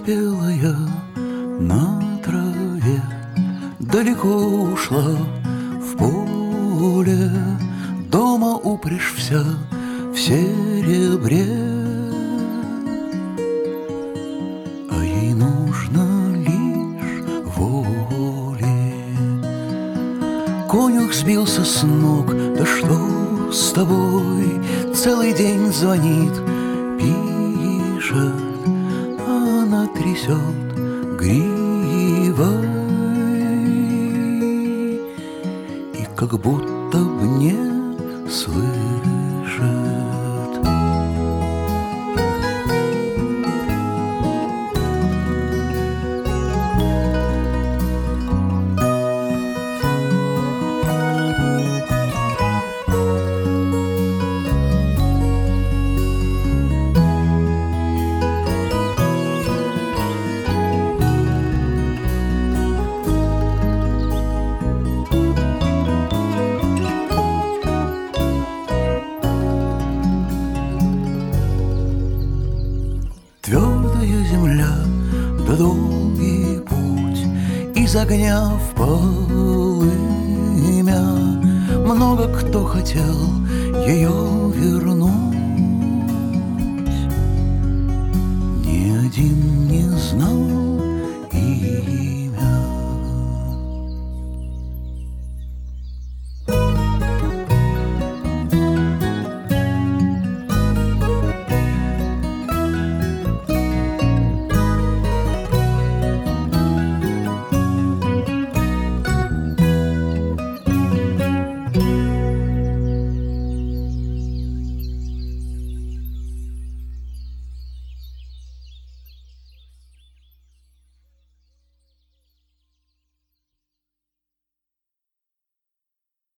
белая на траве далеко ушла в поле. Дома упряжь вся в серебре, а ей нужно лишь воли. Конюх сбился с ног, да что с тобой? Целый день звонит, пишет, она трясет гривой и как будто б не слышит. Твердая земля, да долгий путь, из огня в полымя. Много кто хотел ее вернуть, ни один не знал и